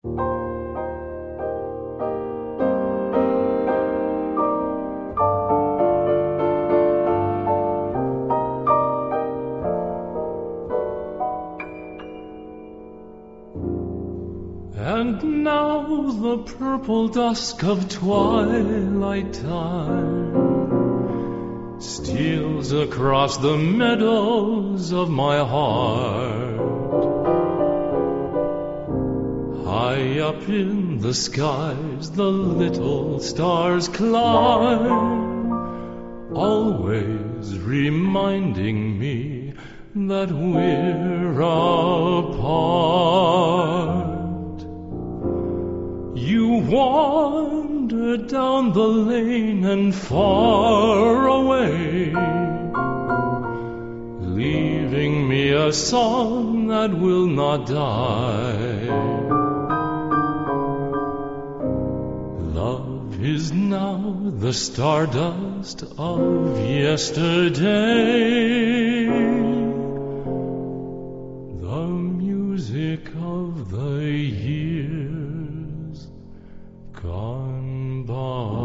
And now the purple dusk of twilight time steals across the meadows of my heart. High up in the skies the little stars climb, always reminding me that we're apart. You wander down the lane and far away, leaving me a song that will not die. Love is now the stardust of yesterday, the music of the years gone by.